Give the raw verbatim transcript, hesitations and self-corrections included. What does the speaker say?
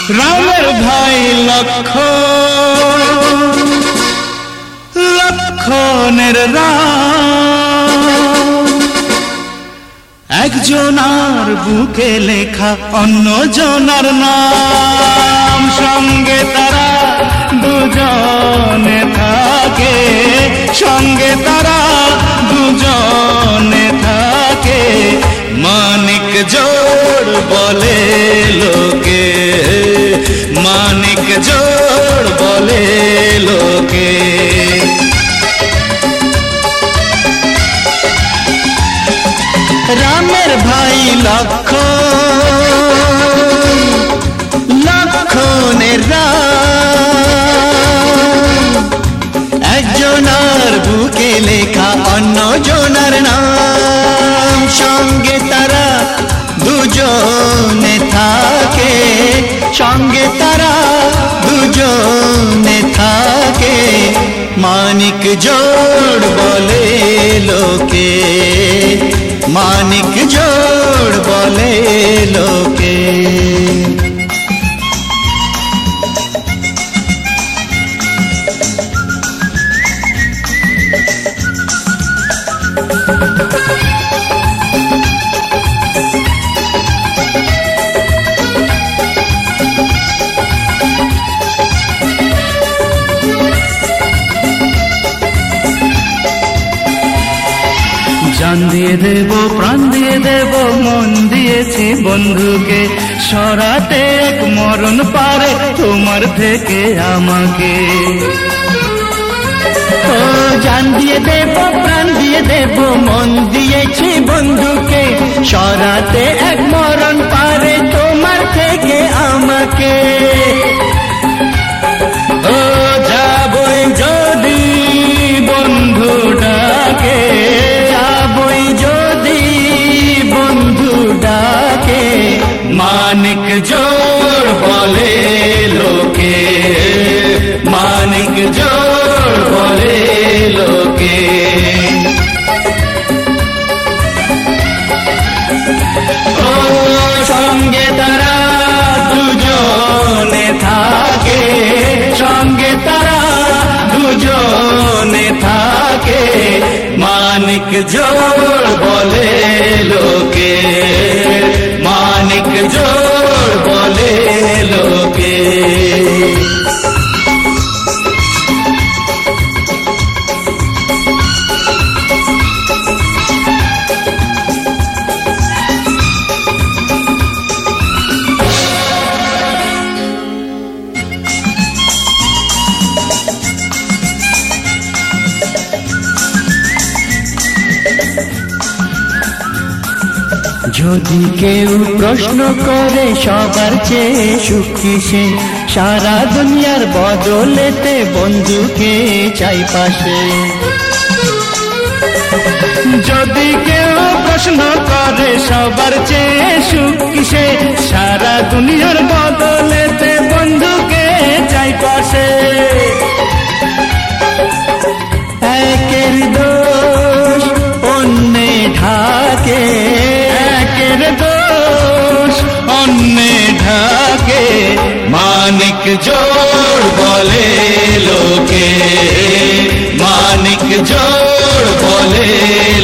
রামের ভাই লক্ষণ, লক্ষণের রাম, একজনার বুকে লেখা অন্য জনার নাম। সঙ্গে তারা দুজনে থাকে, সঙ্গে তারা দুজনে থাকে, মানিক জোড় বলে লোকে, মানিক জোড় বলে লোকে। রামের ভাই লক্ষণ, লক্ষণের রাম, একজনার বুকে লেখা অন্য জনার নাম। সঙ্গে তারা দুজনে থাকে, সঙ্গে তারা দুজনে থাকে, মানিক জোড় বলে লোকে, মানিক জোড় বলে লোকে। জান দিয়ে দেব, প্রাণ দিয়ে দেব, মন দিয়েছি বন্ধুকে, সরাতে এক মরণ পারে তোমার থেকে আমাকে। ও জান দিয়ে দেব, প্রাণ দিয়ে দেব, মন দিয়েছি বন্ধুকে, সরাতে এক মরণ পারে তোমার থেকে আমাকে। ও যাবই যদি বন্ধু ডাকে, যাবই যদি বন্ধু ডাকে, মানিক জোড় বলে লোকে, মানিক জোড় বলে লোকে। ও সঙ্গে তারা দুজনে থাকে, সঙ্গে তারা দুজনে থাকে, মানিক জোড় বলে লোকে, মানিক জোড় বলে লোকে। যদি কেউ প্রশ্ন করে সবার চেয়ে সুখী সে, সারা দুনিয়ার বদলেতে বন্ধুকে চাই পাশে। যদি কেউ প্রশ্ন করে সবার চেয়ে সুখী সে, সারা দুনিয়ার বদলেতে বন্ধুকে চাই পাশে। একের দোষ অন্যে ঢাকে, একের দোষ অন্যে ঢাকে, মানিক জোড় বলে লোকে, মানিক জোড় বলে